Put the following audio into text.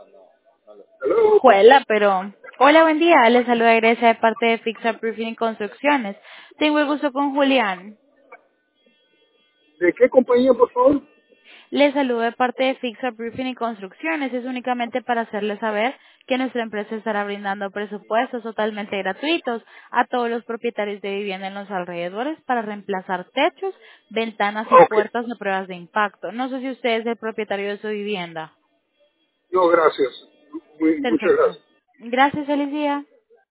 Hello. Juela, pero... Hola, buen día. Les saluda Grecia de parte de Fixa Roofing y Construcciones. Tengo el gusto con Julián. ¿De qué compañía, por favor? Les saludo de parte de Fixa Roofing y Construcciones. Es únicamente para hacerles saber que nuestra empresa estará brindando presupuestos totalmente gratuitos a todos los propietarios de vivienda en los alrededores para reemplazar techos, ventanas y Ok. puertas de pruebas de impacto. No sé si usted es el propietario de su vivienda. No, gracias. Muchas Perfecto. gracias. Gracias, feliz día.